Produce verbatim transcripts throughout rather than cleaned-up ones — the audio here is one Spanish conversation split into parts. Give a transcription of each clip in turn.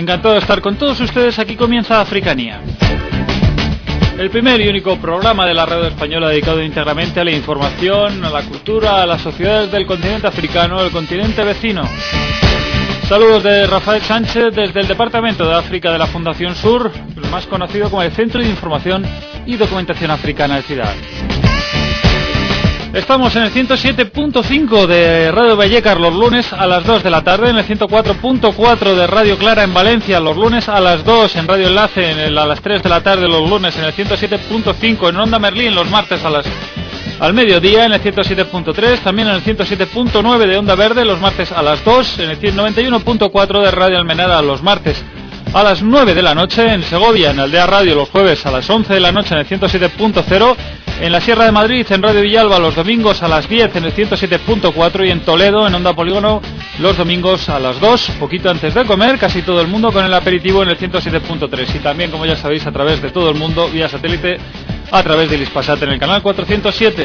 Encantado de estar con todos ustedes. Aquí comienza Africanía, el primer y único programa de la radio española dedicado íntegramente a la información, a la cultura, a las sociedades del continente africano, del continente vecino. Saludos de Rafael Sánchez desde el Departamento de África de la Fundación Sur, más conocido como el Centro de Información y Documentación Africana de Ciudad. Estamos en el ciento siete punto cinco de Radio Vallecas los lunes a las dos de la tarde, en el ciento cuatro punto cuatro de Radio Clara en Valencia los lunes a las dos, en Radio Enlace en el, a las tres de la tarde los lunes, en el ciento siete punto cinco en Onda Merlín los martes a las al mediodía, en el ciento siete punto tres, también en el ciento siete punto nueve de Onda Verde los martes a las dos, en el noventa y uno punto cuatro de Radio Almenara los martes a las nueve de la noche, en Segovia en Aldea Radio los jueves a las once de la noche en el ciento siete punto cero, en la Sierra de Madrid en Radio Villalba los domingos a las diez en el ciento siete punto cuatro y en Toledo en Onda Polígono los domingos a las dos, poquito antes de comer, casi todo el mundo con el aperitivo en el ciento siete punto tres y también, como ya sabéis, a través de todo el mundo vía satélite a través del Ispasat en el canal cuatrocientos siete.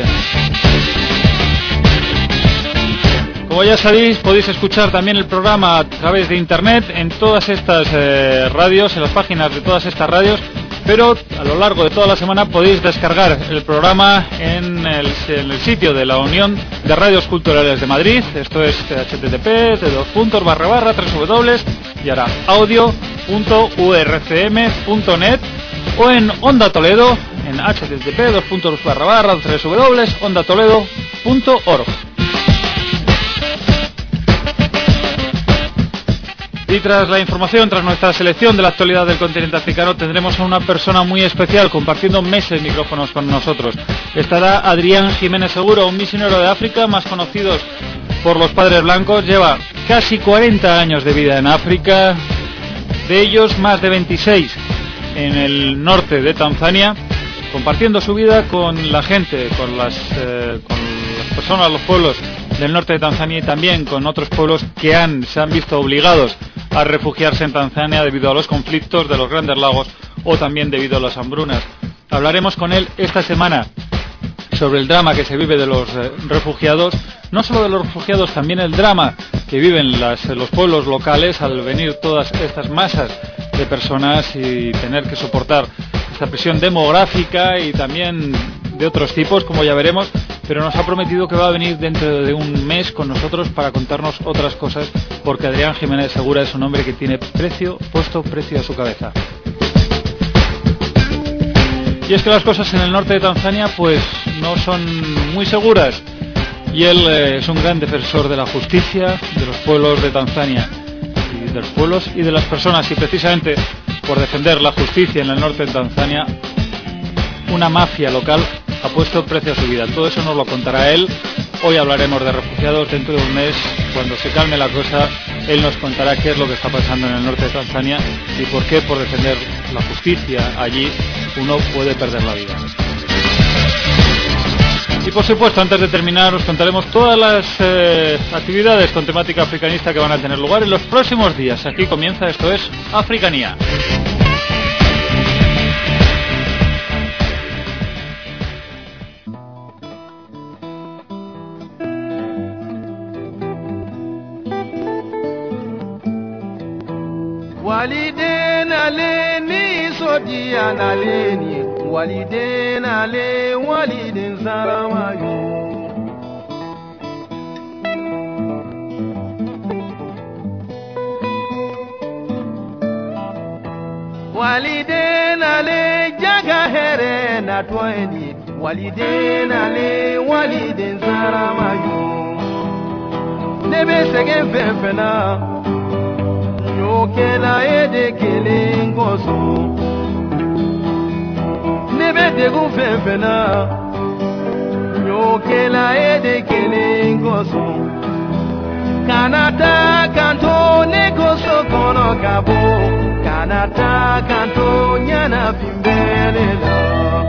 Como ya sabéis, podéis escuchar también el programa a través de internet en todas estas eh, radios, en las páginas de todas estas radios, pero a lo largo de toda la semana podéis descargar el programa en el, en el sitio de la Unión de Radios Culturales de Madrid. Esto es h t t p dos puntos barra barra tres w y ahora audio punto u r c m punto net o en Onda Toledo en h t t p dos puntos barra barra tres w onda toledo punto org. Y tras la información, tras nuestra selección de la actualidad del continente africano, tendremos a una persona muy especial compartiendo meses micrófonos con nosotros. Estará Adrián Jiménez Seguro, un misionero de África, más conocidos por los Padres Blancos. Lleva casi cuarenta años de vida en África, de ellos más de veintiséis en el norte de Tanzania, compartiendo su vida con la gente, con las, eh, con las personas, los pueblos del norte de Tanzania y también con otros pueblos que han, se han visto obligados a refugiarse en Tanzania debido a los conflictos de los Grandes Lagos o también debido a las hambrunas. Hablaremos con él esta semana sobre el drama que se vive de los eh, refugiados, no solo de los refugiados, también el drama que viven las, los pueblos locales al venir todas estas masas de personas y tener que soportar esta presión demográfica y también de otros tipos, como ya veremos, pero nos ha prometido que va a venir dentro de un mes con nosotros para contarnos otras cosas, porque Adrián Jiménez Segura es un hombre que tiene precio, puesto precio a su cabeza. Y es que las cosas en el norte de Tanzania pues no son muy seguras, y él eh, es un gran defensor de la justicia, de los pueblos de Tanzania, y de los pueblos y de las personas, y precisamente por defender la justicia en el norte de Tanzania, una mafia local ha puesto precio a su vida. Todo eso nos lo contará él. Hoy hablaremos de refugiados. Dentro de un mes, cuando se calme la cosa, él nos contará qué es lo que está pasando en el norte de Tanzania y por qué, por defender la justicia allí, uno puede perder la vida. Y por supuesto, antes de terminar, os contaremos todas las eh, actividades con temática africanista que van a tener lugar en los próximos días. Aquí comienza, esto es Africanía. Waliden ale ni sodiyan ale ni waliden ale waliden saramayo waliden ale jaga here na toeni waliden ale waliden saramayo nebe segen fefena Kela ede kele ngoso nebe de gu fefena yo kela ede kele ngoso kanata kanto negoso kono kabo kanata kanto nyana fimbele la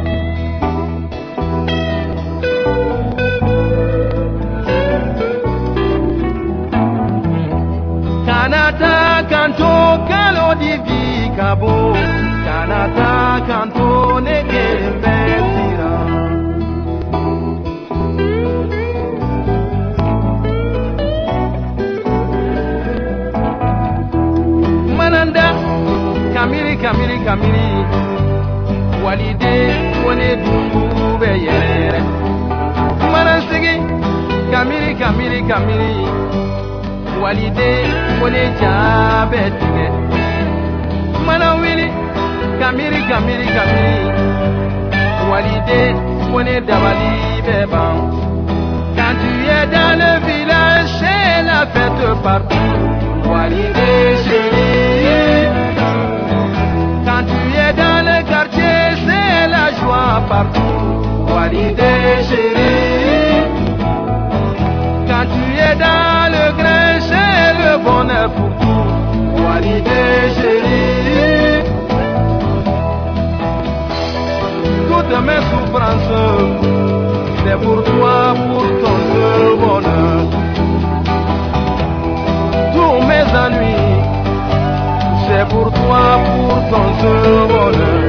kanata kanto kalo divi kabo kanata kanto negere betira mananda walide woni dumbu be yere mana sigi kamiri kamiri kamiri walide woni jabe tige mana wili kamiri kamiri kamiri walide woni dabali beban. Quand tu es dans le village c'est la fête partout walide chérie. Quand tu es dans le quartier c'est la joie partout walide chérie. Quand tu es dans le grain c'est le bonheur pour tout walide chérie. Toutes mes souffrances c'est pour toi, pour ton seul bonheur. Tous mes ennuis c'est pour toi, pour ton seul bonheur.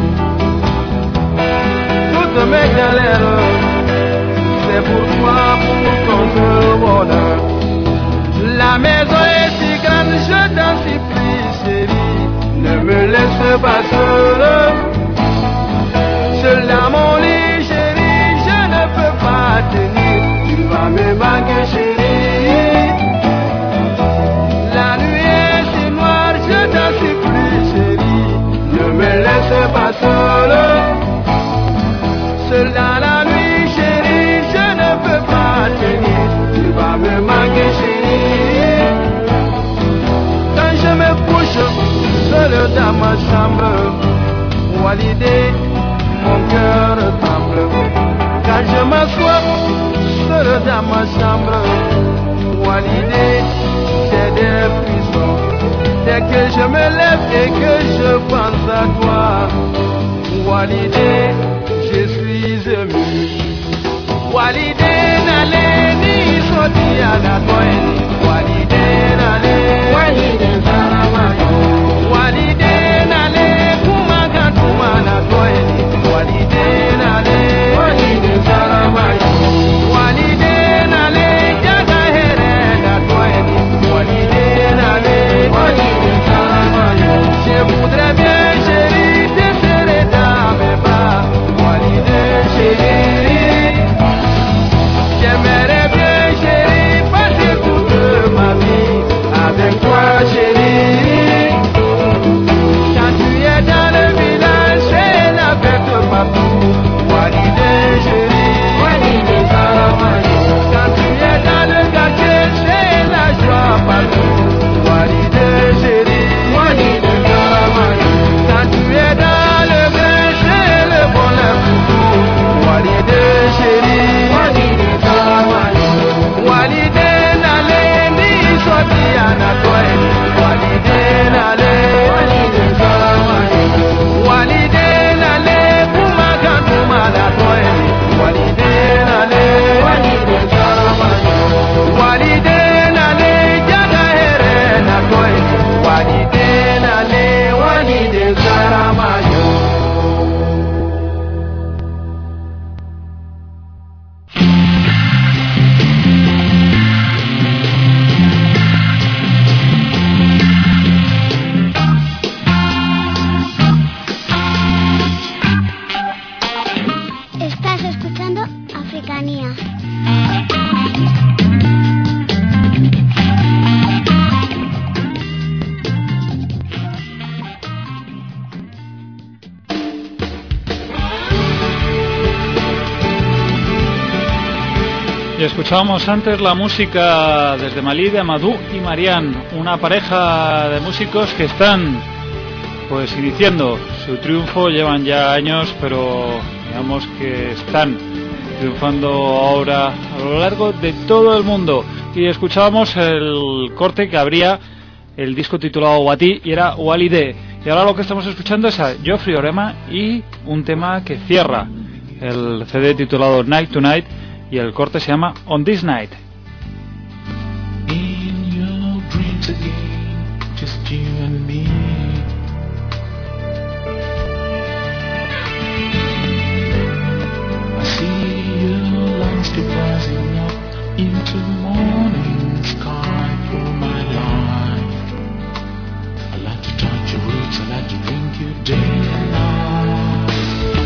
Toutes mes galères c'est pour toi, pour ton seul bonheur. La maison est si grande, je t'en supplie chérie, ne me laisse pas seule. Seul à mon lit chérie, je ne peux pas tenir, tu vas me manquer chérie. La nuit est si noire, je t'en supplie chérie, ne me laisse pas seule. Seul dans la nuit chérie, je ne peux pas tenir, tu vas me manquer chérie. Quand je me couche seul dans ma chambre, walide mon cœur tremble. Quand je m'assois seul dans ma chambre, walide c'est des frissons. Dès que je me lève et que je pense à toi, walide je suis ému. Walide nale ni soti ala toeni, walide nale, walide saramayo, walide nale kumaga tumana toeni, walide nale, walide saramayo, walide nale jaga here na toeni, walide nale, walide saramayo. Je voudrais bien chérie te serrer dans mes bras, walide chérie. J'aimerais bien chérie passer toute ma vie avec toi chérie. Quand tu es dans le village c'est la fête partout walide chérie, walide saramayo. Quand tu es dans le quartier c'est la joie partout walide chérie, walide saramayo. Quand tu es dans le grain c'est le bonheur pour tout walide chérie, walide saramayo. Walide nale ni soti anatoeni, walide nale, walide saramayo. Walide nale kumaga tumana toeni, walide nale, walide saramayo. Walide nale jaga here na toeni, walide nale, walide saramayo. Estás escuchando Africanía. Y escuchábamos antes la música desde Malí de Amadou y Marianne, una pareja de músicos que están pues iniciando su triunfo, llevan ya años, pero digamos que están triunfando ahora a lo largo de todo el mundo. Y escuchábamos el corte que abría el disco titulado Wati y era Walide. Y ahora lo que estamos escuchando es a Geoffrey Orema y un tema que cierra el C D titulado Night to Night, y el corte se llama On This Night. In your dreams again, just you and me. I see your lights keep rising up into the morning sky for my life. I like to touch your roots, I like to drink you day and night.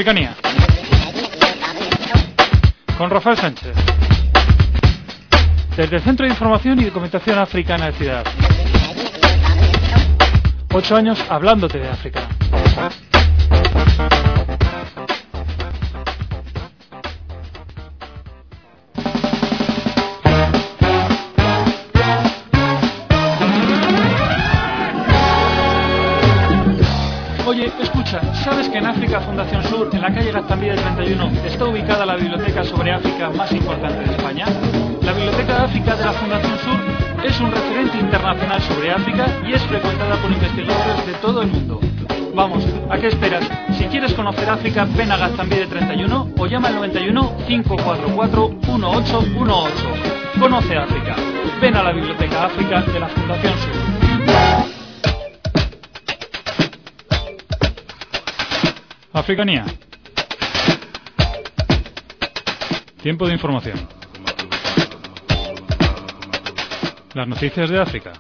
Africanía. Con Rafael Sánchez. Desde el Centro de Información y Documentación Africana de Ciudad. Ocho años hablándote de África. Oye, escucha, ¿sabes que en África Fundación Sur, en la calle Gaztambide treinta y uno, está ubicada la biblioteca sobre África más importante de España? La Biblioteca de África de la Fundación Sur es un referente internacional sobre África y es frecuentada por investigadores de todo el mundo. Vamos, ¿a qué esperas? Si quieres conocer África, ven a Gaztambide treinta y uno o llama al noventa y uno, cinco cuatro cuatro, uno ocho uno ocho. Conoce África. Ven a la Biblioteca África de la Fundación Sur. Africanía. Tiempo de información. Las noticias de África.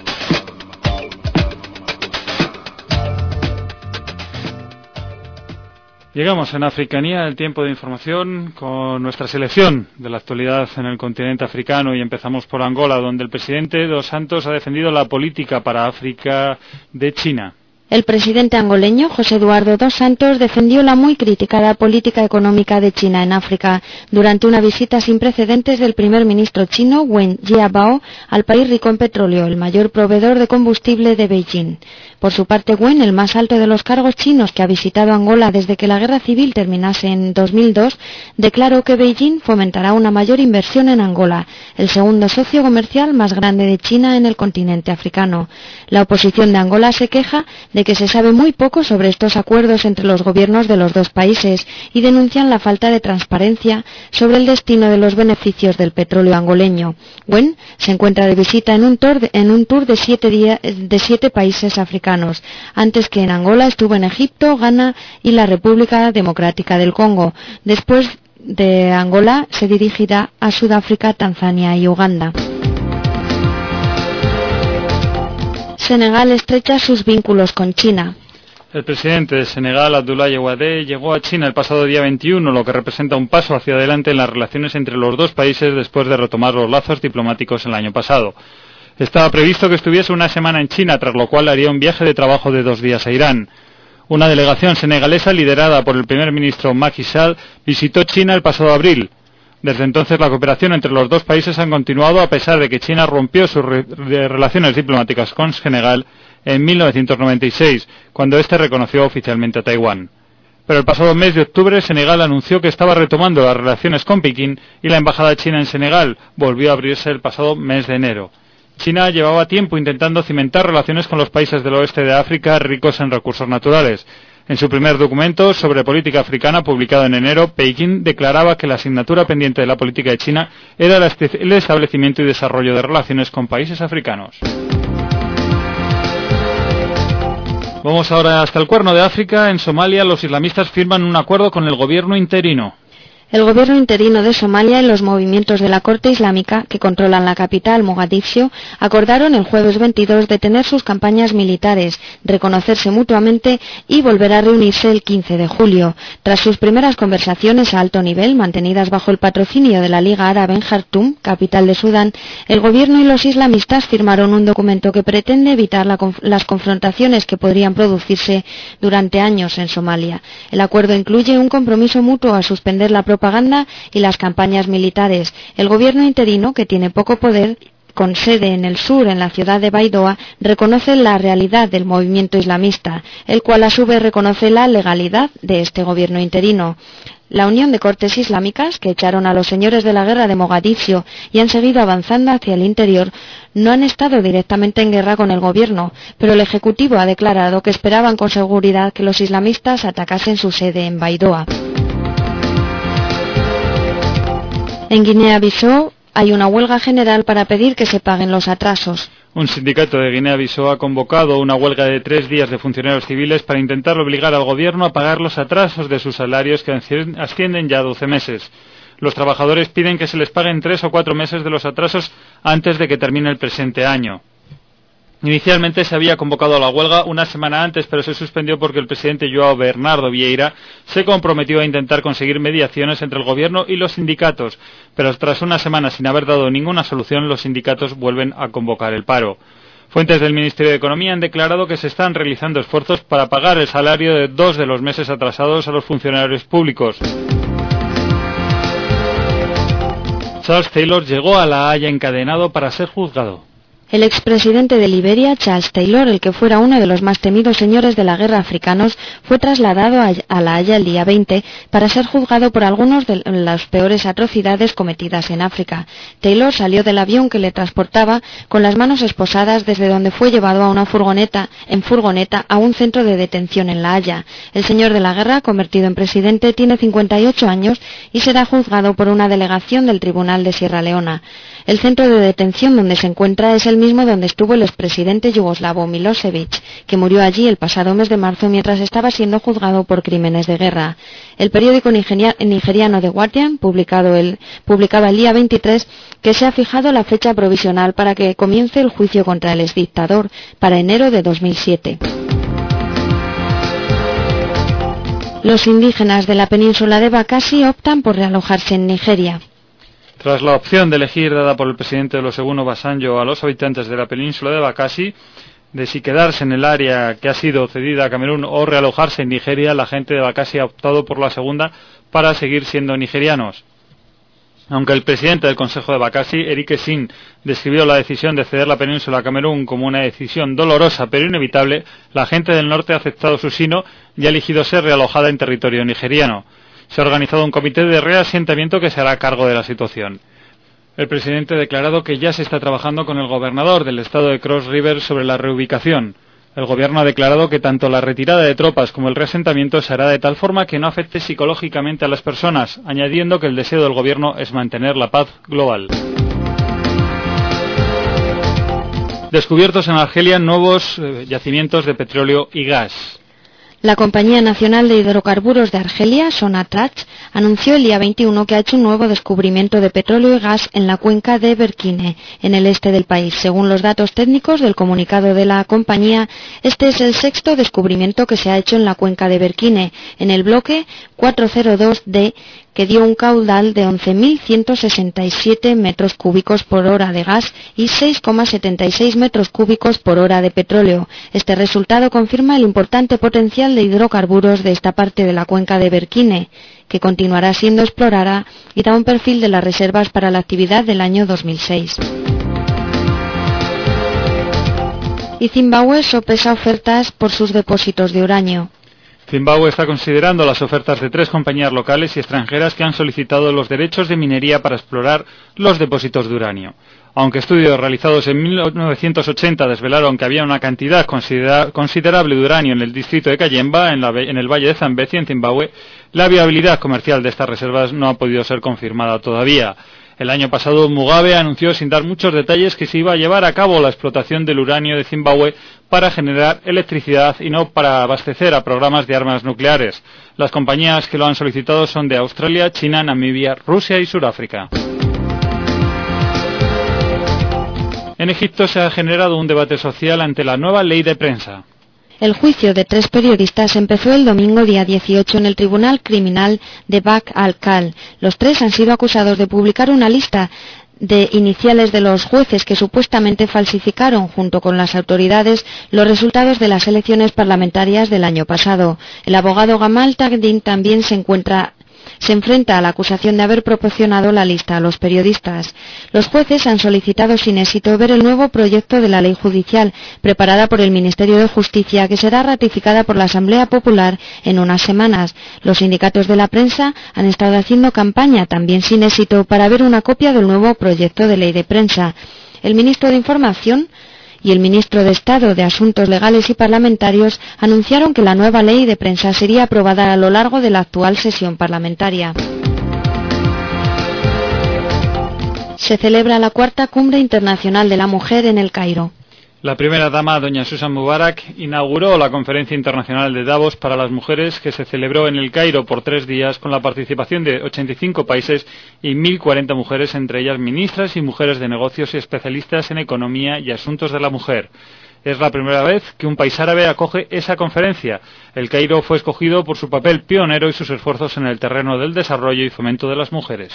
Llegamos en Africanía, el tiempo de información, con nuestra selección de la actualidad en el continente africano, y empezamos por Angola, donde el presidente Dos Santos ha defendido la política para África de China. El presidente angoleño, José Eduardo Dos Santos, defendió la muy criticada política económica de China en África durante una visita sin precedentes del primer ministro chino, Wen Jiabao, al país rico en petróleo, el mayor proveedor de combustible de Beijing. Por su parte, Wen, el más alto de los cargos chinos que ha visitado Angola desde que la guerra civil terminase en dos mil dos, declaró que Beijing fomentará una mayor inversión en Angola, el segundo socio comercial más grande de China en el continente africano. La oposición de Angola se queja de que se sabe muy poco sobre estos acuerdos entre los gobiernos de los dos países y denuncian la falta de transparencia sobre el destino de los beneficios del petróleo angoleño. Wen se encuentra de visita en un tour de, en un tour de siete días de siete países africanos. Antes que en Angola estuvo en Egipto, Ghana y la República Democrática del Congo. Después de Angola se dirigirá a Sudáfrica, Tanzania y Uganda. Senegal estrecha sus vínculos con China. El presidente de Senegal, Abdoulaye Wade, llegó a China el pasado día veintiuno, lo que representa un paso hacia adelante en las relaciones entre los dos países después de retomar los lazos diplomáticos el año pasado. Estaba previsto que estuviese una semana en China, tras lo cual haría un viaje de trabajo de dos días a Irán. Una delegación senegalesa liderada por el primer ministro Macky Sall visitó China el pasado abril. Desde entonces la cooperación entre los dos países ha continuado a pesar de que China rompió sus re- relaciones diplomáticas con Senegal en mil novecientos noventa y seis, cuando éste reconoció oficialmente a Taiwán. Pero el pasado mes de octubre Senegal anunció que estaba retomando las relaciones con Pekín y la embajada china en Senegal volvió a abrirse el pasado mes de enero. China llevaba tiempo intentando cimentar relaciones con los países del oeste de África ricos en recursos naturales. En su primer documento sobre política africana, publicado en enero, Pekín declaraba que la asignatura pendiente de la política de China era el establecimiento y desarrollo de relaciones con países africanos. Vamos ahora hasta el Cuerno de África. En Somalia, los islamistas firman un acuerdo con el gobierno interino. El gobierno interino de Somalia y los movimientos de la Corte Islámica, que controlan la capital, Mogadiscio, acordaron el jueves veintidós detener sus campañas militares, reconocerse mutuamente y volver a reunirse el quince de julio. Tras sus primeras conversaciones a alto nivel, mantenidas bajo el patrocinio de la Liga Árabe en Jartum, capital de Sudán, el gobierno y los islamistas firmaron un documento que pretende evitar la conf- las confrontaciones que podrían producirse durante años en Somalia. El acuerdo incluye un compromiso mutuo a suspender la propaganda y las campañas militares. El gobierno interino, que tiene poco poder, con sede en el sur, en la ciudad de Baidoa, reconoce la realidad del movimiento islamista, el cual a su vez reconoce la legalidad de este gobierno interino. La Unión de Cortes Islámicas, que echaron a los señores de la guerra de Mogadiscio y han seguido avanzando hacia el interior, no han estado directamente en guerra con el gobierno, pero el Ejecutivo ha declarado que esperaban con seguridad que los islamistas atacasen su sede en Baidoa. En Guinea-Bissau hay una huelga general para pedir que se paguen los atrasos. Un sindicato de Guinea-Bissau ha convocado una huelga de tres días de funcionarios civiles para intentar obligar al gobierno a pagar los atrasos de sus salarios que ascienden ya a doce meses. Los trabajadores piden que se les paguen tres o cuatro meses de los atrasos antes de que termine el presente año. Inicialmente se había convocado a la huelga una semana antes, pero se suspendió porque el presidente João Bernardo Vieira se comprometió a intentar conseguir mediaciones entre el gobierno y los sindicatos, pero tras una semana sin haber dado ninguna solución, los sindicatos vuelven a convocar el paro. Fuentes del Ministerio de Economía han declarado que se están realizando esfuerzos para pagar el salario de dos de los meses atrasados a los funcionarios públicos. Charles Taylor llegó a La Haya encadenado para ser juzgado. El expresidente de Liberia, Charles Taylor, el que fuera uno de los más temidos señores de la guerra africanos, fue trasladado a La Haya el día veinte para ser juzgado por algunas de las peores atrocidades cometidas en África. Taylor salió del avión que le transportaba con las manos esposadas, desde donde fue llevado a una furgoneta, en furgoneta a un centro de detención en La Haya. El señor de la guerra, convertido en presidente, tiene cincuenta y ocho años y será juzgado por una delegación del Tribunal de Sierra Leona. El centro de detención donde se encuentra es el mismo donde estuvo el expresidente yugoslavo Milosevic, que murió allí el pasado mes de marzo mientras estaba siendo juzgado por crímenes de guerra. El periódico nigeriano The Guardian publicado el, publicaba el día veintitrés que se ha fijado la fecha provisional para que comience el juicio contra el exdictador para enero de dos mil siete. Los indígenas de la península de Bakassi optan por realojarse en Nigeria. Tras la opción de elegir dada por el presidente Olusegun Obasanjo a los habitantes de la península de Bakassi de si quedarse en el área que ha sido cedida a Camerún o realojarse en Nigeria, la gente de Bakassi ha optado por la segunda para seguir siendo nigerianos. Aunque el presidente del Consejo de Bakassi, Eric Sin, describió la decisión de ceder la península a Camerún como una decisión dolorosa pero inevitable, la gente del norte ha aceptado su sino y ha elegido ser realojada en territorio nigeriano. Se ha organizado un comité de reasentamiento que se hará cargo de la situación. El presidente ha declarado que ya se está trabajando con el gobernador del estado de Cross River sobre la reubicación. El gobierno ha declarado que tanto la retirada de tropas como el reasentamiento se hará de tal forma que no afecte psicológicamente a las personas, añadiendo que el deseo del gobierno es mantener la paz global. Descubiertos en Argelia nuevos eh, yacimientos de petróleo y gas. La Compañía Nacional de Hidrocarburos de Argelia, Sonatrach, anunció el día veintiuno que ha hecho un nuevo descubrimiento de petróleo y gas en la cuenca de Berkine, en el este del país. Según los datos técnicos del comunicado de la compañía, este es el sexto descubrimiento que se ha hecho en la cuenca de Berkine, en el bloque cuatrocientos dos D, que dio un caudal de once mil ciento sesenta y siete metros cúbicos por hora de gas y seis coma setenta y seis metros cúbicos por hora de petróleo. Este resultado confirma el importante potencial de hidrocarburos de esta parte de la cuenca de Berkine, que continuará siendo explorada y da un perfil de las reservas para la actividad del año dos mil seis. Y Zimbabue sopesa ofertas por sus depósitos de uranio. Zimbabue está considerando las ofertas de tres compañías locales y extranjeras que han solicitado los derechos de minería para explorar los depósitos de uranio. Aunque estudios realizados en mil novecientos ochenta desvelaron que había una cantidad considera- considerable de uranio en el distrito de Kayemba, en, la, en el valle de Zambezi, en Zimbabue, la viabilidad comercial de estas reservas no ha podido ser confirmada todavía. El año pasado Mugabe anunció sin dar muchos detalles que se iba a llevar a cabo la explotación del uranio de Zimbabue para generar electricidad y no para abastecer a programas de armas nucleares. Las compañías que lo han solicitado son de Australia, China, Namibia, Rusia y Sudáfrica. En Egipto se ha generado un debate social ante la nueva ley de prensa. El juicio de tres periodistas empezó el domingo día dieciocho en el Tribunal Criminal de Bak al-Khal. Los tres han sido acusados de publicar una lista de iniciales de los jueces que supuestamente falsificaron junto con las autoridades los resultados de las elecciones parlamentarias del año pasado. El abogado Gamal Tagdin también se encuentra se enfrenta a la acusación de haber proporcionado la lista a los periodistas. Los jueces han solicitado sin éxito ver el nuevo proyecto de la ley judicial preparada por el Ministerio de Justicia, que será ratificada por la Asamblea Popular en unas semanas. Los sindicatos de la prensa han estado haciendo campaña, también sin éxito, para ver una copia del nuevo proyecto de ley de prensa. El ministro de Información y el ministro de Estado de Asuntos Legales y Parlamentarios anunciaron que la nueva ley de prensa sería aprobada a lo largo de la actual sesión parlamentaria. Se celebra la cuarta Cumbre Internacional de la Mujer en El Cairo. La primera dama, doña Susan Mubarak, inauguró la Conferencia Internacional de Davos para las Mujeres, que se celebró en El Cairo por tres días con la participación de ochenta y cinco países y mil cuarenta mujeres, entre ellas ministras y mujeres de negocios y especialistas en economía y asuntos de la mujer. Es la primera vez que un país árabe acoge esa conferencia. El Cairo fue escogido por su papel pionero y sus esfuerzos en el terreno del desarrollo y fomento de las mujeres.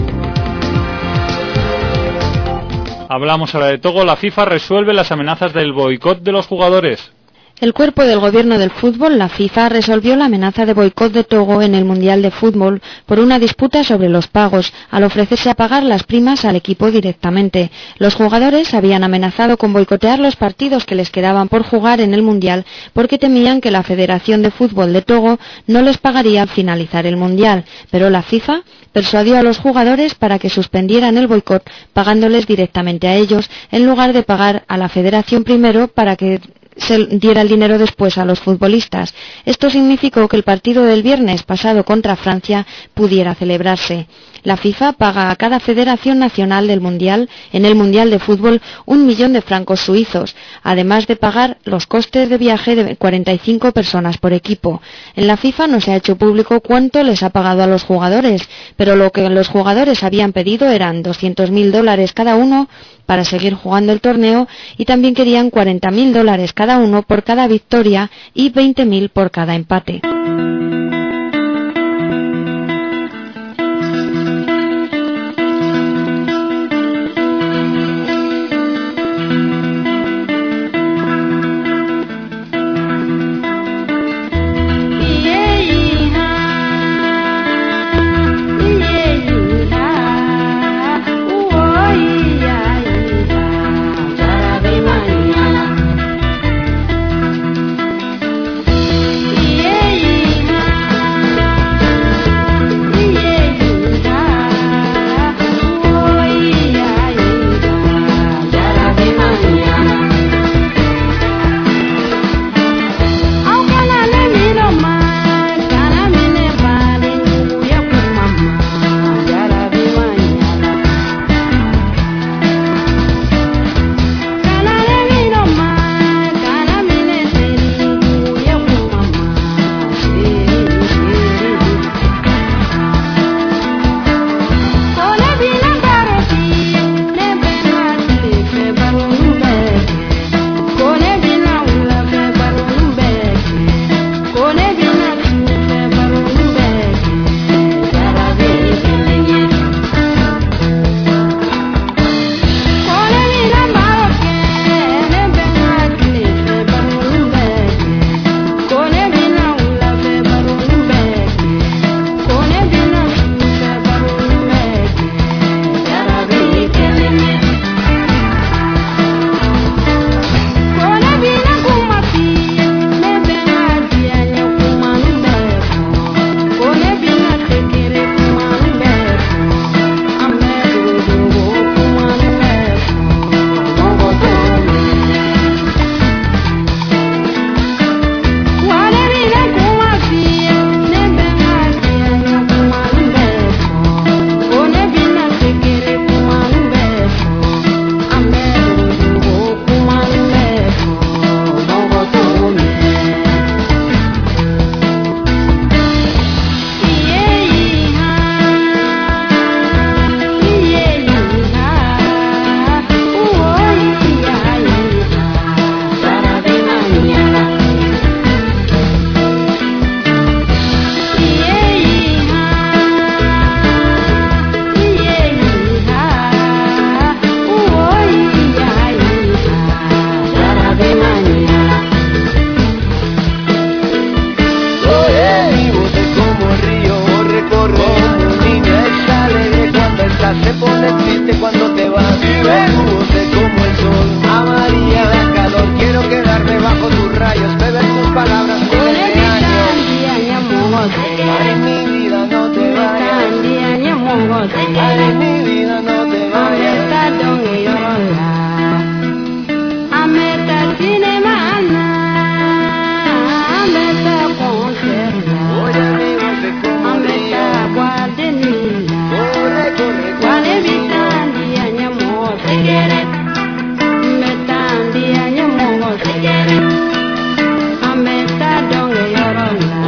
Hablamos ahora de Togo. La FIFA resuelve las amenazas del boicot de los jugadores. El cuerpo del gobierno del fútbol, la FIFA, resolvió la amenaza de boicot de Togo en el Mundial de Fútbol por una disputa sobre los pagos, al ofrecerse a pagar las primas al equipo directamente. Los jugadores habían amenazado con boicotear los partidos que les quedaban por jugar en el Mundial porque temían que la Federación de Fútbol de Togo no les pagaría al finalizar el Mundial, pero la FIFA persuadió a los jugadores para que suspendieran el boicot pagándoles directamente a ellos en lugar de pagar a la Federación primero para que se diera el dinero después a los futbolistas. Esto significó que el partido del viernes pasado contra Francia pudiera celebrarse. La FIFA paga a cada federación nacional del Mundial, en el Mundial de Fútbol, un millón de francos suizos, además de pagar los costes de viaje de cuarenta y cinco personas por equipo. En la FIFA no se ha hecho público cuánto les ha pagado a los jugadores, pero lo que los jugadores habían pedido eran doscientos mil dólares cada uno para seguir jugando el torneo y también querían cuarenta mil dólares cada uno por cada victoria y veinte mil por cada empate.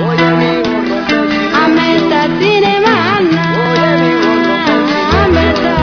I'm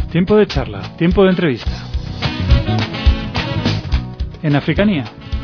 Tiempo de charla, tiempo de entrevista. En Africanía.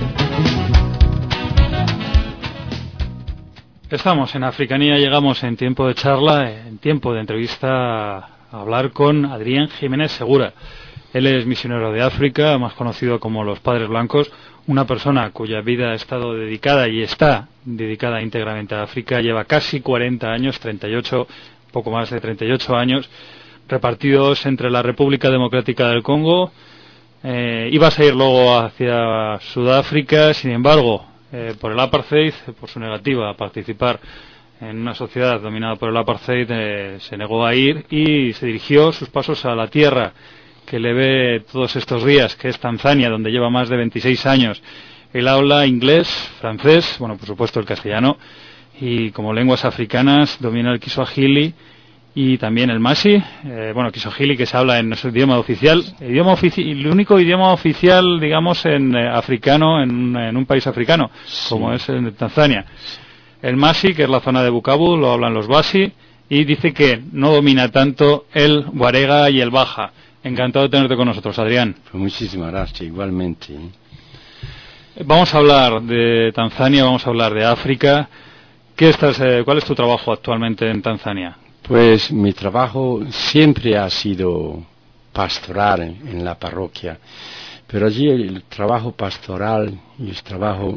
Estamos en Africanía, llegamos en tiempo de charla, en tiempo de entrevista, a hablar con Adrián Jiménez Segura. Él es misionero de África, más conocido como los Padres Blancos, una persona cuya vida ha estado dedicada y está dedicada íntegramente a África. Lleva casi cuarenta años, treinta y ocho, poco más de treinta y ocho años, repartidos entre la República Democrática del Congo. Eh, ibas a ir luego hacia Sudáfrica, sin embargo, eh, por el apartheid, por su negativa a participar en una sociedad dominada por el apartheid, eh, se negó a ir y se dirigió sus pasos a la tierra que le ve todos estos días, que es Tanzania, donde lleva más de veintiséis años. Él habla inglés, francés, bueno, por supuesto el castellano, y como lenguas africanas domina el Kiswahili y también el Masi, eh, bueno, Kiswahili, que se habla en nuestro idioma oficial, idioma ofici el único idioma oficial, digamos, en eh, africano, en, en un país africano, sí, como es en Tanzania. El Masi, que es la zona de Bukavu, lo hablan los Basi, y dice que no domina tanto el Warega y el Baja. Encantado de tenerte con nosotros, Adrián. Pues muchísimas gracias, igualmente. Vamos a hablar de Tanzania, vamos a hablar de África. ¿Qué estás, eh, ¿Cuál es tu trabajo actualmente en Tanzania? Pues mi trabajo siempre ha sido pastoral en la parroquia, pero allí el trabajo pastoral y el trabajo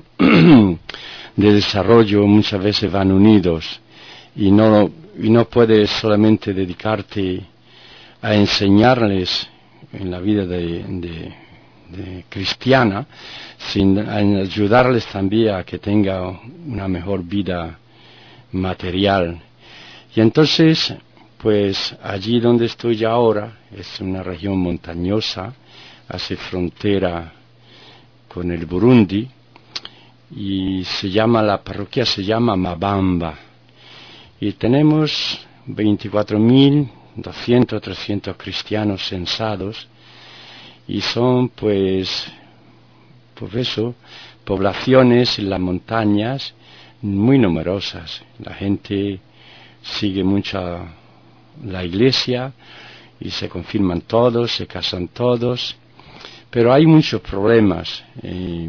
de desarrollo muchas veces van unidos y no, y no puedes solamente dedicarte a enseñarles en la vida de, de, de cristiana, sin a ayudarles también a que tengan una mejor vida material. Y entonces, pues allí donde estoy ahora, es una región montañosa, hace frontera con el Burundi, y se llama, la parroquia se llama Mabamba, y tenemos veinticuatro mil doscientos, trescientos cristianos censados, y son pues, pues eso, poblaciones en las montañas muy numerosas. La gente sigue mucho la iglesia y se confirman todos, se casan todos, pero hay muchos problemas eh,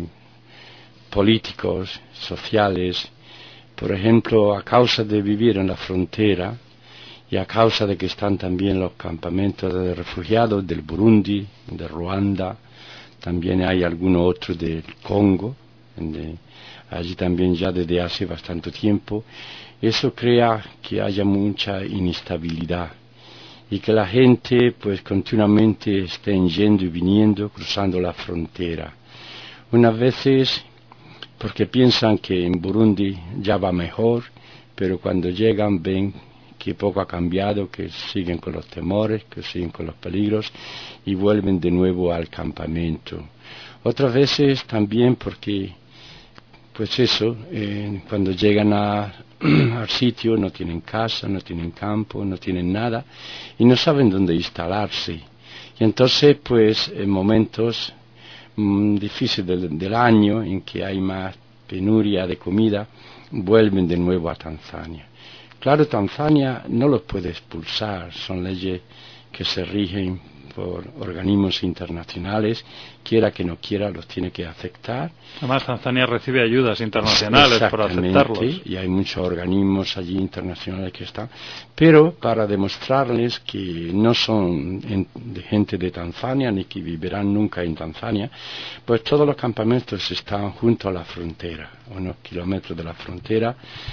políticos, sociales, por ejemplo, a causa de vivir en la frontera y a causa de que están también los campamentos de refugiados del Burundi, de Ruanda, también hay algunos otros del Congo, de, allí también ya desde hace bastante tiempo. Eso crea que haya mucha inestabilidad y que la gente pues continuamente esté yendo y viniendo, cruzando la frontera. Unas veces porque piensan que en Burundi ya va mejor, pero cuando llegan ven que poco ha cambiado, que siguen con los temores, que siguen con los peligros y vuelven de nuevo al campamento. Otras veces también porque, pues eso, eh, cuando llegan a, al sitio no tienen casa, no tienen campo, no tienen nada y no saben dónde instalarse. Y entonces, pues, en momentos mmm, difíciles del, del año, en que hay más penuria de comida, vuelven de nuevo a Tanzania. Claro, Tanzania no los puede expulsar, son leyes que se rigen por organismos internacionales, quiera que no quiera, los tiene que aceptar. Además, Tanzania recibe ayudas internacionales por aceptarlos. Y hay muchos organismos allí internacionales que están, pero para demostrarles que no son en, de gente de Tanzania, ni que vivirán nunca en Tanzania, pues todos los campamentos están junto a la frontera, unos kilómetros de la frontera,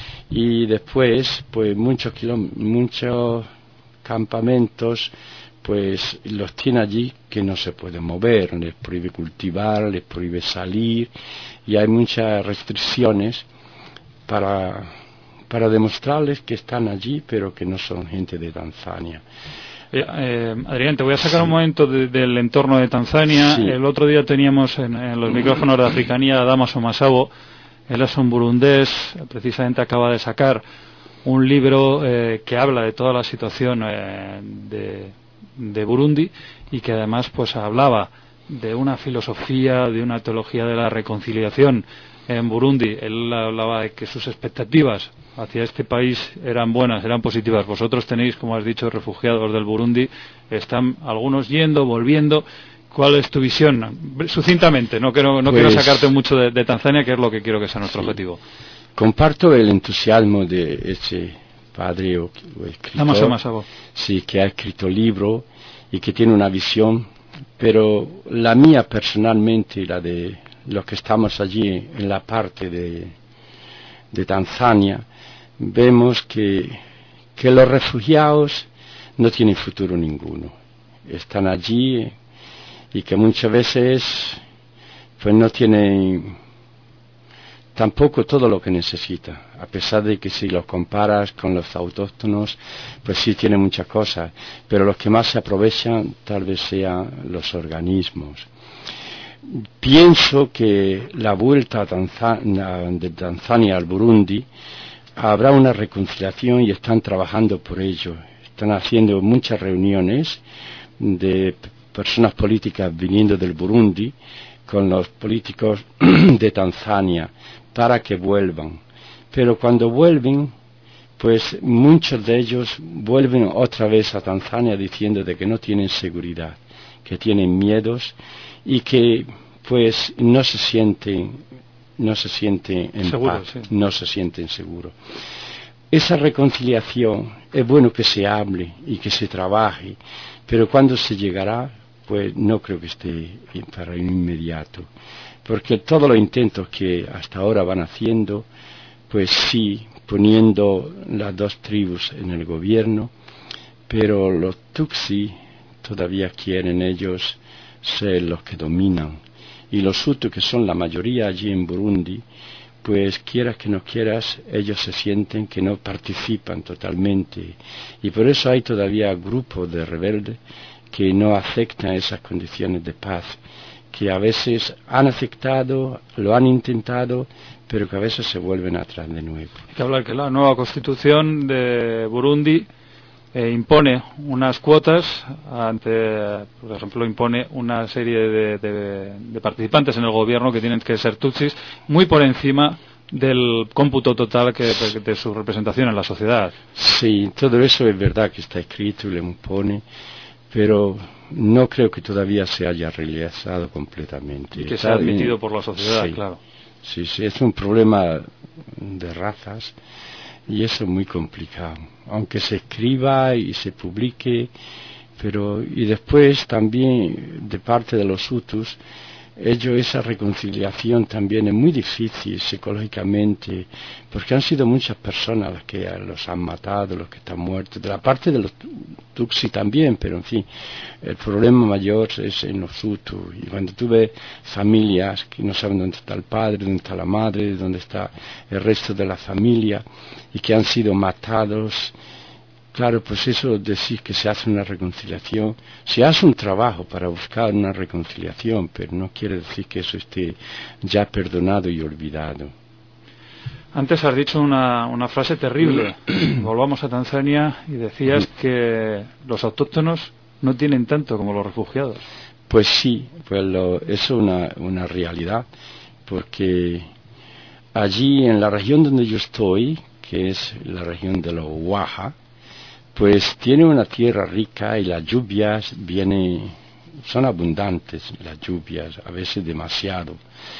y después, pues muchos kilómetros, muchos campamentos, pues los tiene allí que no se pueden mover, les prohíbe cultivar, les prohíbe salir, y hay muchas restricciones para, para demostrarles que están allí, pero que no son gente de Tanzania. Eh, eh, Adrián, te voy a sacar sí. un momento de, del entorno de Tanzania. Sí. El otro día teníamos en, en los micrófonos de Africanía a Damaso Masabo. Él es un burundés, precisamente acaba de sacar un libro eh, que habla de toda la situación eh, de de Burundi y que además pues hablaba de una filosofía, de una teología de la reconciliación en Burundi. Él hablaba de que sus expectativas hacia este país eran buenas, eran positivas. Vosotros tenéis, como has dicho, refugiados del Burundi, están algunos yendo, volviendo. ¿Cuál es tu visión? Sucintamente, no quiero, no pues, quiero sacarte mucho de, de Tanzania, que es lo que quiero que sea nuestro sí. objetivo. Comparto el entusiasmo de ese padre o, o escritor, más o más, hago. sí, que ha escrito libro y que tiene una visión, pero la mía personalmente, la de los que estamos allí en la parte de, de Tanzania, vemos que, que los refugiados no tienen futuro ninguno. Están allí y que muchas veces pues no tienen tampoco todo lo que necesitan, a pesar de que si los comparas con los autóctonos, pues sí tienen muchas cosas, pero los que más se aprovechan tal vez sean los organismos. Pienso que la vuelta a Tanzania, de Tanzania al Burundi habrá una reconciliación y están trabajando por ello. Están haciendo muchas reuniones de personas políticas viniendo del Burundi con los políticos de Tanzania para que vuelvan. Pero cuando vuelven, pues muchos de ellos vuelven otra vez a Tanzania diciendo de que no tienen seguridad, que tienen miedos y que pues no se sienten no se sienten en Seguro, paz, sí. no se sienten seguros. Esa reconciliación es bueno que se hable y que se trabaje, pero cuando se llegará, pues no creo que esté para inmediato, porque todos los intentos que hasta ahora van haciendo, pues sí, poniendo las dos tribus en el gobierno, pero los Tutsi todavía quieren ellos ser los que dominan, y los Hutus, que son la mayoría allí en Burundi, pues quieras que no quieras, ellos se sienten que no participan totalmente, y por eso hay todavía grupos de rebeldes que no aceptan esas condiciones de paz, que a veces han aceptado, lo han intentado, pero que a veces se vuelven atrás de nuevo. Hay que hablar que la nueva constitución de Burundi eh, impone unas cuotas, ante, por ejemplo, impone una serie de, de, de participantes en el gobierno que tienen que ser tutsis, muy por encima del cómputo total que, de su representación en la sociedad. Sí, todo eso es verdad que está escrito y le impone, pero no creo que todavía se haya realizado completamente. Y que sea admitido por la sociedad, sí, claro. Sí, sí, es un problema de razas y eso es muy complicado. Aunque se escriba y se publique, pero y después también de parte de los Hutus, ello esa reconciliación también es muy difícil psicológicamente, porque han sido muchas personas las que los han matado, los que están muertos, de la parte de los Tutsi también, pero en fin, el problema mayor es en los Hutus, y cuando tú ves familias que no saben dónde está el padre, dónde está la madre, dónde está el resto de la familia, y que han sido matados. Claro, pues eso decir que se hace una reconciliación, se hace un trabajo para buscar una reconciliación, pero no quiere decir que eso esté ya perdonado y olvidado. Antes has dicho una, una frase terrible. Volvamos a Tanzania y decías que los autóctonos no tienen tanto como los refugiados. Pues sí, pues lo, eso es una, una realidad, porque allí en la región donde yo estoy, que es la región de los Waha, pues tiene una tierra rica y las lluvias vienen, son abundantes las lluvias, a veces demasiado.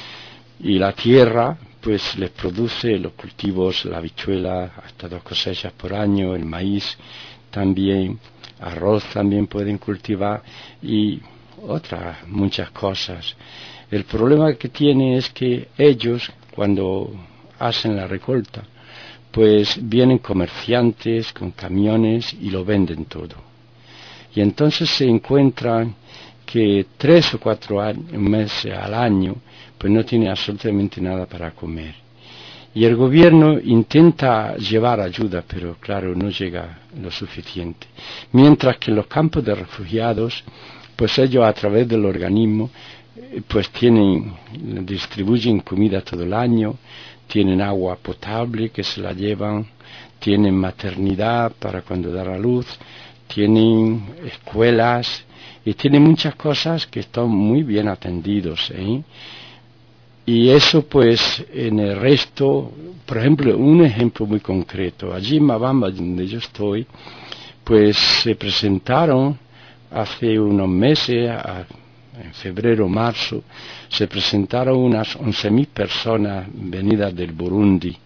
Y la tierra pues les produce los cultivos, la habichuela, hasta dos cosechas por año, el maíz también, arroz también pueden cultivar y otras muchas cosas. El problema que tiene es que ellos cuando hacen la recolta, pues vienen comerciantes con camiones y lo venden todo. Y entonces se encuentran que tres o cuatro años, meses al año, pues no tienen absolutamente nada para comer. Y el gobierno intenta llevar ayuda, pero claro, no llega lo suficiente. Mientras que en los campos de refugiados, pues ellos a través del organismo, pues tienen, distribuyen comida todo el año, tienen agua potable que se la llevan, tienen maternidad para cuando dar a luz, tienen escuelas y tienen muchas cosas que están muy bien atendidos, ¿eh? Y eso pues en el resto, por ejemplo, un ejemplo muy concreto, allí en Mabamba, donde yo estoy, pues se presentaron hace unos meses, a, en febrero, marzo, se presentaron unas once mil personas venidas del Burundi,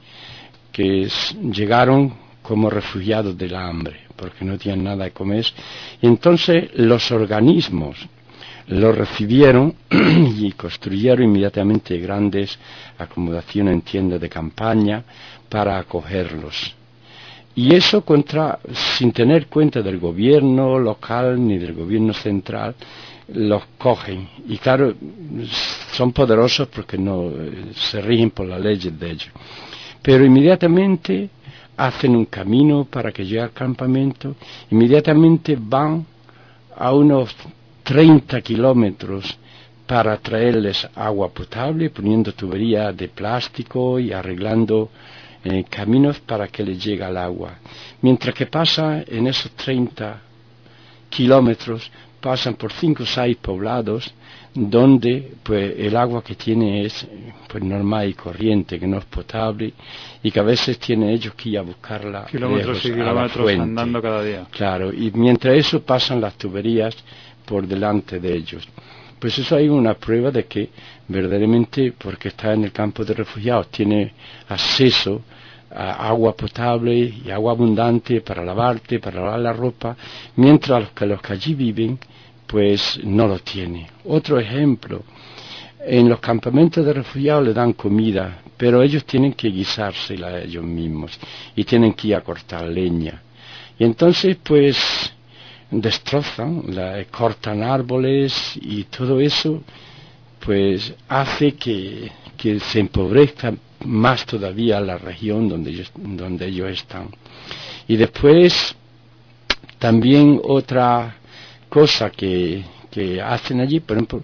que es, llegaron como refugiados del hambre, porque no tenían nada de comer, y entonces los organismos los recibieron y construyeron inmediatamente grandes acomodaciones en tiendas de campaña para acogerlos. Y eso contra, sin tener cuenta del gobierno local ni del gobierno central, los cogen. Y claro, son poderosos porque no se rigen por las leyes de ellos. Pero inmediatamente hacen un camino para que llegue al campamento, inmediatamente van a unos treinta kilómetros para traerles agua potable, poniendo tuberías de plástico y arreglando eh, caminos para que les llegue el agua. Mientras que pasa en esos treinta kilómetros, pasan por cinco o seis poblados donde pues el agua que tiene es pues normal y corriente, que no es potable, y que a veces tienen ellos que ir a buscarla kilómetros y kilómetros andando cada día. Claro, y mientras eso pasan las tuberías por delante de ellos. Pues eso hay una prueba de que verdaderamente, porque está en el campo de refugiados, tiene acceso a agua potable y agua abundante para lavarte, para lavar la ropa, mientras los que, los que allí viven pues no lo tienen. Otro ejemplo, en los campamentos de refugiados le dan comida, pero ellos tienen que guisársela ellos mismos y tienen que ir a cortar leña. Y entonces pues destrozan, la, cortan árboles, y todo eso pues hace que, que se empobrezca más todavía la región donde ellos, donde ellos están. Y después también otra cosa que, que hacen allí, por ejemplo,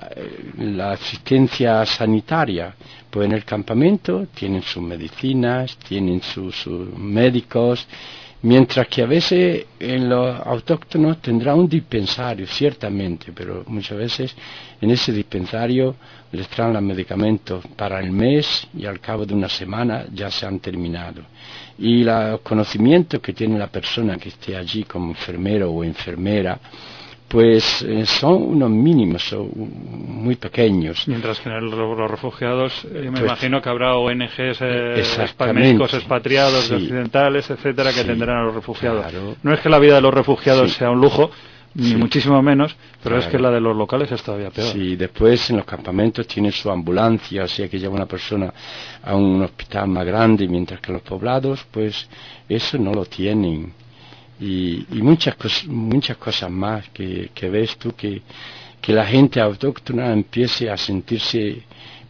la asistencia sanitaria, pues en el campamento tienen sus medicinas, tienen sus, sus médicos, mientras que a veces en los autóctonos tendrá un dispensario, ciertamente, pero muchas veces en ese dispensario les traen los medicamentos para el mes y al cabo de una semana ya se han terminado. Y los conocimientos que tiene la persona que esté allí como enfermero o enfermera, pues eh, son unos mínimos, son muy pequeños. Mientras que en el, los refugiados, eh, me pues, imagino que habrá O N Ges, eh, médicos expatriados, sí, occidentales, etcétera, que sí, atenderán a los refugiados. Claro. No es que la vida de los refugiados sí, sea un lujo, ni sí, muchísimo menos, pero claro, es que la de los locales es todavía peor. Sí, después en los campamentos tienen su ambulancia, o sea que lleva una persona a un hospital más grande, mientras que en los poblados, pues eso no lo tienen. Y, y muchas, cos, muchas cosas más que, que ves tú, que, que la gente autóctona empiece a sentirse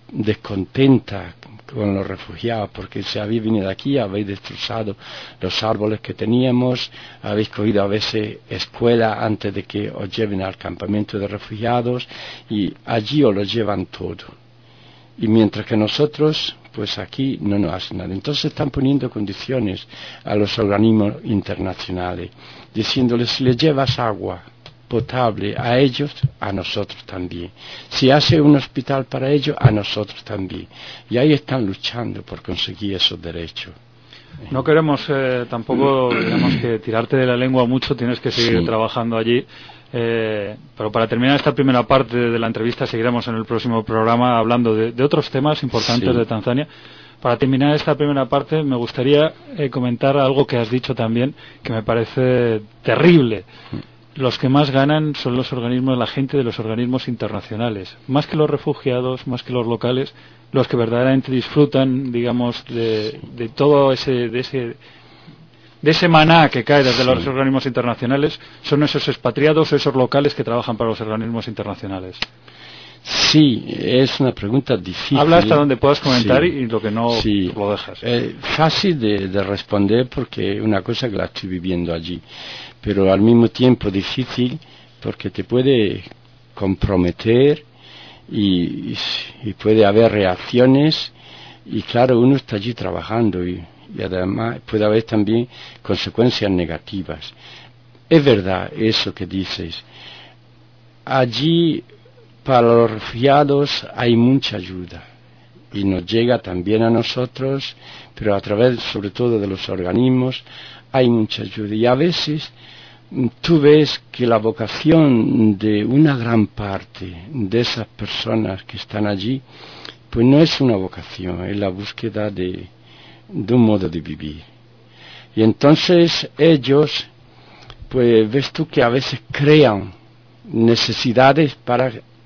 descontenta con los refugiados, porque si habéis venido aquí, habéis destrozado los árboles que teníamos, habéis cogido a veces escuela antes de que os lleven al campamento de refugiados, y allí os lo llevan todo. Y mientras que nosotros, pues aquí no nos hacen nada. Entonces están poniendo condiciones a los organismos internacionales, diciéndoles: si les llevas agua potable a ellos, a nosotros también. Si hace un hospital para ellos, a nosotros también. Y ahí están luchando por conseguir esos derechos. No queremos eh, tampoco, digamos, que tirarte de la lengua mucho, tienes que seguir sí. trabajando allí. Eh, pero para terminar esta primera parte de la entrevista, seguiremos en el próximo programa hablando de, de otros temas importantes sí. de Tanzania. Para terminar esta primera parte, me gustaría eh, comentar algo que has dicho también, que me parece terrible. Los que más ganan son los organismos, la gente de los organismos internacionales, más que los refugiados, más que los locales, los que verdaderamente disfrutan, digamos, de, de todo ese, de ese de ese maná que cae desde sí. los organismos internacionales, son esos expatriados o esos locales que trabajan para los organismos internacionales. Sí, es una pregunta difícil. Habla hasta donde puedas comentar sí. y lo que no sí. lo dejas. Eh, fácil de, de responder porque es una cosa que la estoy viviendo allí, pero al mismo tiempo difícil porque te puede comprometer y, y, y puede haber reacciones, y claro, uno está allí trabajando y y además puede haber también consecuencias negativas. Es verdad eso que dices. Allí para los refugiados hay mucha ayuda y nos llega también a nosotros, pero a través sobre todo de los organismos hay mucha ayuda. Y a veces tú ves que la vocación de una gran parte de esas personas que están allí, pues no es una vocación, es la búsqueda de, de un modo de vivir. Y entonces ellos, pues ves tú que a veces crean necesidades para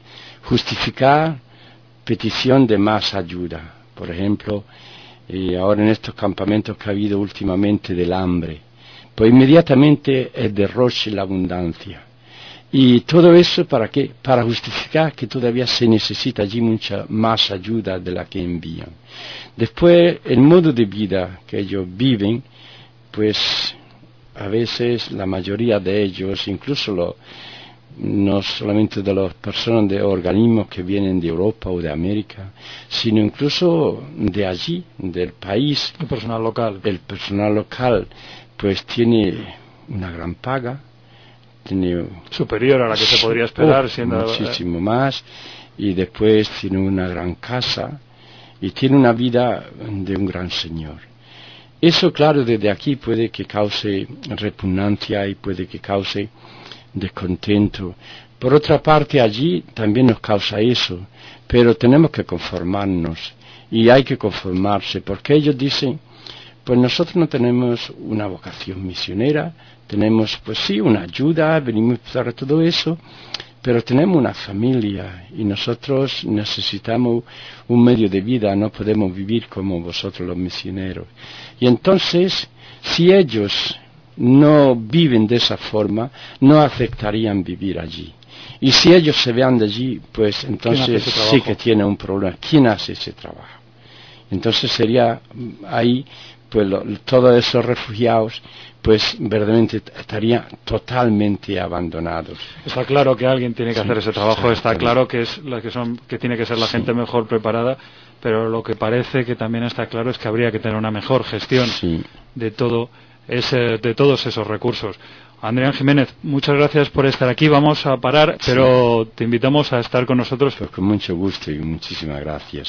justificar petición de más ayuda. Por ejemplo, eh, ahora en estos campamentos que ha habido últimamente del hambre, pues inmediatamente el derroche, la abundancia. Y todo eso, ¿para qué? Para justificar que todavía se necesita allí mucha más ayuda de la que envían. Después, el modo de vida que ellos viven, pues a veces la mayoría de ellos, incluso los, no solamente de las personas de organismos que vienen de Europa o de América, sino incluso de allí, del país. El personal local. El personal local, pues tiene una gran paga, tiene superior a la que se podría esperar, oh, siendo muchísimo más, y después tiene una gran casa y tiene una vida de un gran señor. Eso, claro, desde aquí puede que cause repugnancia y puede que cause descontento. Por otra parte, allí también nos causa eso, pero tenemos que conformarnos, y hay que conformarse, porque ellos dicen, pues nosotros no tenemos una vocación misionera, tenemos, pues sí, una ayuda, venimos para todo eso, pero tenemos una familia y nosotros necesitamos un medio de vida, no podemos vivir como vosotros los misioneros. Y entonces, si ellos no viven de esa forma, no aceptarían vivir allí. Y si ellos se vean de allí, pues entonces sí que tiene un problema. ¿Quién hace ese trabajo? Entonces sería ahí, pues lo, todos esos refugiados, pues verdaderamente estarían totalmente abandonados. Está claro que alguien tiene que sí, hacer ese trabajo, está claro que es la que son que tiene que ser la sí. gente mejor preparada, pero lo que parece que también está claro es que habría que tener una mejor gestión sí. de todo ese, de todos esos recursos. Adrián Jiménez, muchas gracias por estar aquí. Vamos a parar, pero sí. te invitamos a estar con nosotros. Pues con mucho gusto y muchísimas gracias.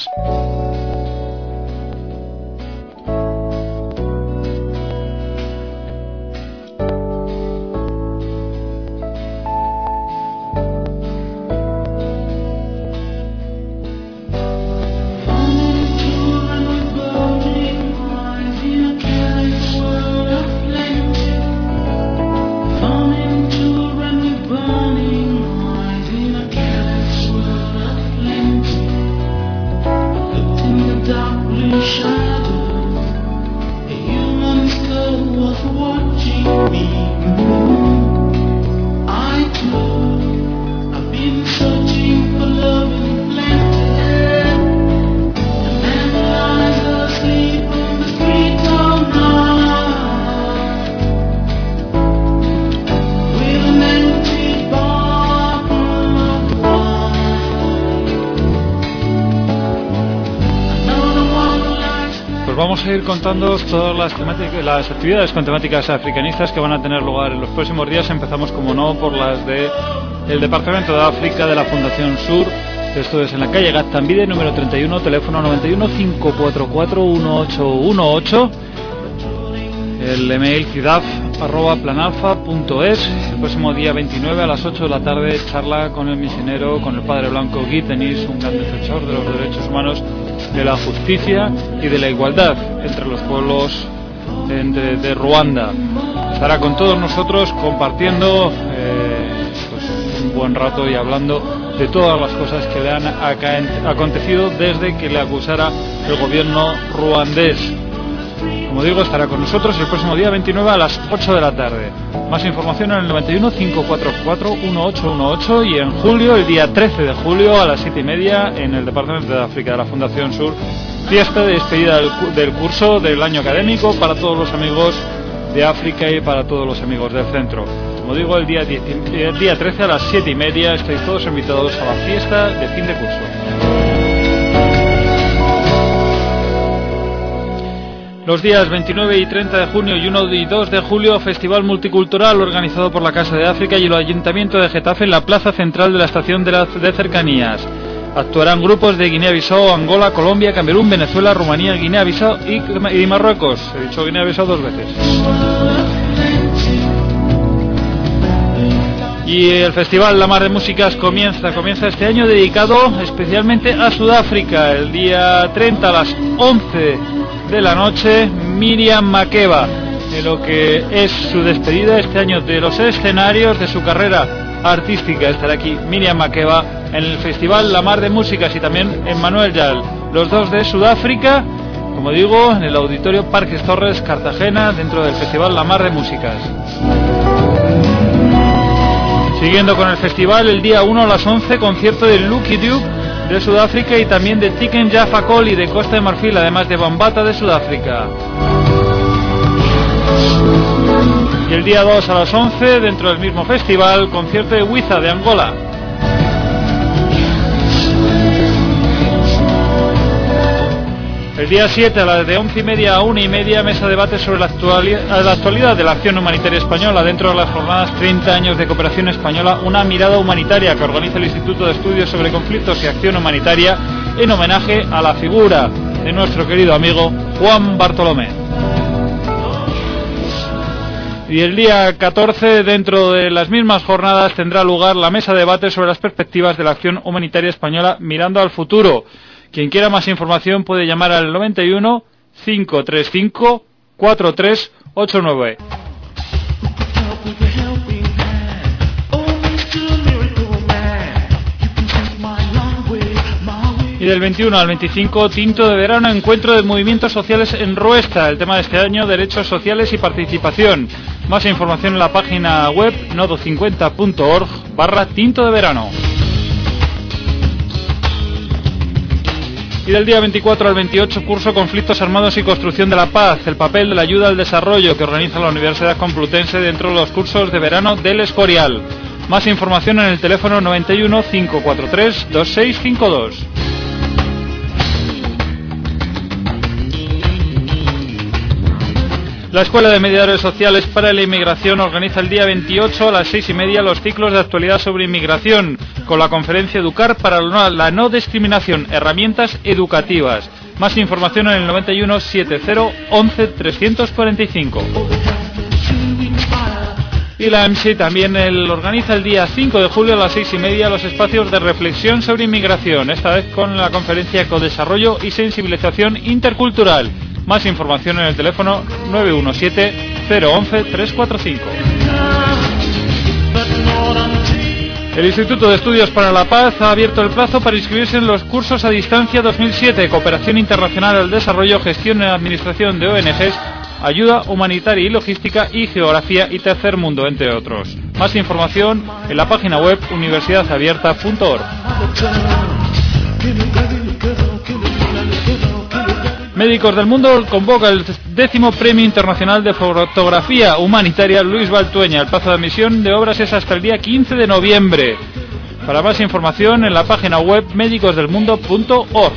Vamos a ir contando todas las, temáticas, las actividades con temáticas africanistas que van a tener lugar en los próximos días. Empezamos, como no, por las de el Departamento de África de la Fundación Sur. Esto es en la calle Gaztambide, número treinta y uno, teléfono noventa y uno, cinco cuatro cuatro, uno ocho uno ocho. El email cidaf arroba planalfa punto es. El próximo día veintinueve a las ocho de la tarde, charla con el misionero, con el padre Blanco Guy Denis, un gran defensor de los derechos humanos, de la justicia y de la igualdad entre los pueblos de, de Ruanda. Estará con todos nosotros compartiendo eh, pues un buen rato y hablando de todas las cosas que le han acontecido desde que le acusara el gobierno ruandés. Como digo, estará con nosotros el próximo día veintinueve a las ocho de la tarde. Más información en el noventa y uno, cinco cuatro cuatro, uno ocho uno ocho, y en julio, el día trece de julio a las siete y media, en el Departamento de África de la Fundación Sur, fiesta de despedida del, del curso del año académico para todos los amigos de África y para todos los amigos del centro. Como digo, el día, diez, el día trece a las siete y media estáis todos invitados a la fiesta de fin de curso. Los días veintinueve y treinta de junio y uno y dos de julio, festival multicultural organizado por la Casa de África y el Ayuntamiento de Getafe en la plaza central de la estación de, la, de cercanías. Actuarán grupos de Guinea-Bissau, Angola, Colombia, Camerún, Venezuela, Rumanía, Guinea-Bissau y, y Marruecos. He dicho Guinea-Bissau dos veces. Y el Festival La Mar de Músicas comienza, comienza este año dedicado especialmente a Sudáfrica. El día treinta a las once de la noche, Miriam Makeba, de lo que es su despedida este año de los escenarios de su carrera artística. Estará aquí Miriam Makeba en el Festival La Mar de Músicas y también en Manuel Yal, los dos de Sudáfrica, como digo, en el Auditorio Parques Torres, Cartagena, dentro del Festival La Mar de Músicas. Siguiendo con el festival, el día uno a las once, concierto de Lucky Dube de Sudáfrica y también de Tiken Jah Fakoly de Costa de Marfil, además de Bambata de Sudáfrica. Y el día dos a las once, dentro del mismo festival, concierto de Wiza de Angola. El día siete, a las de once y media a una y media, mesa de debate sobre la actualidad, la actualidad de la acción humanitaria española dentro de las jornadas treinta años de cooperación española, una mirada humanitaria que organiza el Instituto de Estudios sobre Conflictos y Acción Humanitaria en homenaje a la figura de nuestro querido amigo Juan Bartolomé. Y el día catorce, dentro de las mismas jornadas, tendrá lugar la mesa de debate sobre las perspectivas de la acción humanitaria española mirando al futuro. Quien quiera más información puede llamar al noventa y uno, cinco tres cinco, cuatro tres ocho nueve. Y del veintiuno al veinticinco, Tinto de Verano, encuentro de movimientos sociales en Ruesta. El tema de este año, derechos sociales y participación. Más información en la página web nodo cincuenta punto org barra Tinto de Verano. Y del día veinticuatro al veintiocho, curso Conflictos Armados y Construcción de la Paz, el papel de la ayuda al desarrollo, que organiza la Universidad Complutense dentro de los cursos de verano del Escorial. Más información en el teléfono noventa y uno, cinco cuatro tres, dos seis cinco dos. La Escuela de Mediadores Sociales para la Inmigración organiza el día veintiocho a las seis y media los ciclos de actualidad sobre inmigración, con la conferencia Educar para la no discriminación, herramientas educativas. Más información en el noventa y uno, setenta, once, trescientos cuarenta y cinco. Y la E M S I también el, organiza el día cinco de julio a las seis y media los espacios de reflexión sobre inmigración, esta vez con la conferencia Codesarrollo y Sensibilización Intercultural. Más información en el teléfono nueve uno siete, cero once, tres cuatro cinco. El Instituto de Estudios para la Paz ha abierto el plazo para inscribirse en los cursos a distancia dos mil siete, Cooperación Internacional al Desarrollo, Gestión y Administración de O N Ges, Ayuda Humanitaria y Logística y Geografía y Tercer Mundo, entre otros. Más información en la página web universidad abierta punto org. Médicos del Mundo convoca el décimo Premio Internacional de Fotografía Humanitaria Luis Baltueña. El plazo de admisión de obras es hasta el día quince de noviembre. Para más información en la página web médicos del mundo punto org.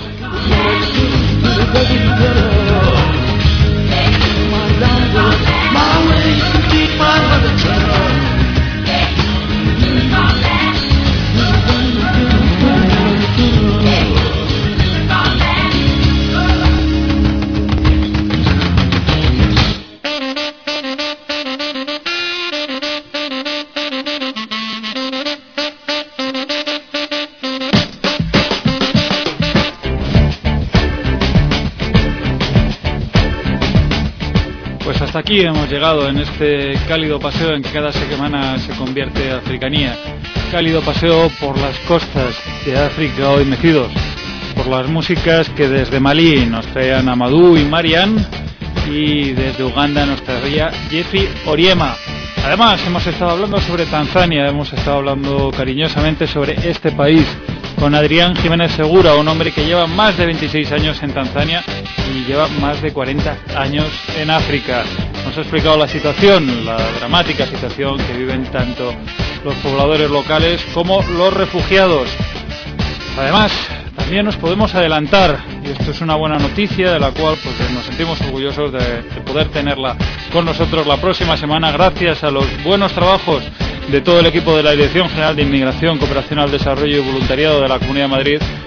Hasta aquí hemos llegado en este cálido paseo en que cada semana se convierte a Africanía. Cálido paseo por las costas de África hoy mecidos, por las músicas que desde Malí nos traían Amadou y Marian, y desde Uganda nos traía Jeffrey Oriema. Además hemos estado hablando sobre Tanzania, hemos estado hablando cariñosamente sobre este país con Adrián Jiménez Segura, un hombre que lleva más de veintiséis años en Tanzania y lleva más de cuarenta años en África. Nos ha explicado la situación, la dramática situación que viven tanto los pobladores locales como los refugiados. Además, también nos podemos adelantar, y esto es una buena noticia de la cual pues, nos sentimos orgullosos de, de poder tenerla con nosotros la próxima semana, gracias a los buenos trabajos de todo el equipo de la Dirección General de Inmigración, Cooperación al Desarrollo y Voluntariado de la Comunidad de Madrid.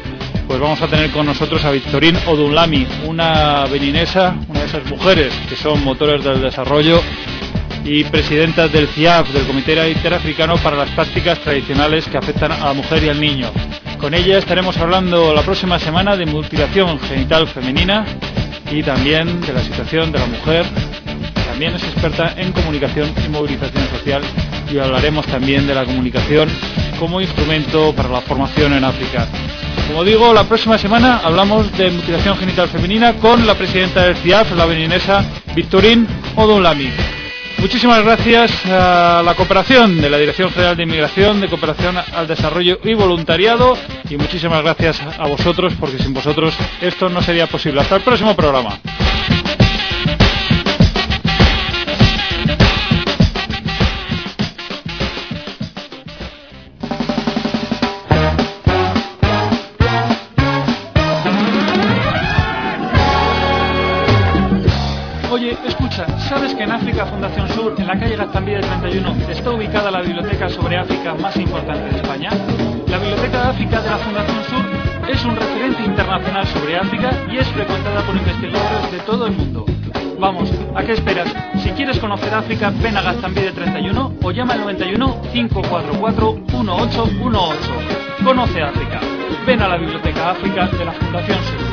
pues vamos a tener con nosotros a Victorine Odunlami, una beninesa, una de esas mujeres que son motores del desarrollo y presidentas del C I A F, del Comité Interafricano para las Prácticas Tradicionales que afectan a la mujer y al niño. Con ella estaremos hablando la próxima semana de mutilación genital femenina y también de la situación de la mujer. También es experta en comunicación y movilización social y hablaremos también de la comunicación como instrumento para la formación en África. Como digo, la próxima semana hablamos de mutilación genital femenina con la presidenta del C I A F, la beninesa Victorine Odunlami. Muchísimas gracias a la cooperación de la Dirección General de Inmigración, de Cooperación al Desarrollo y Voluntariado, y muchísimas gracias a vosotros, porque sin vosotros esto no sería posible. Hasta el próximo programa. Oye, escucha, ¿sabes que en África Fundación Sur, en la calle Gaztambide treinta y uno, está ubicada la biblioteca sobre África más importante de España? La Biblioteca de África de la Fundación Sur es un referente internacional sobre África y es frecuentada por investigadores de todo el mundo. Vamos, ¿a qué esperas? Si quieres conocer África, ven a Gaztambide treinta y uno o llama al noventa y uno, cinco cuatro cuatro, uno ocho uno ocho. Conoce África. Ven a la Biblioteca África de la Fundación Sur.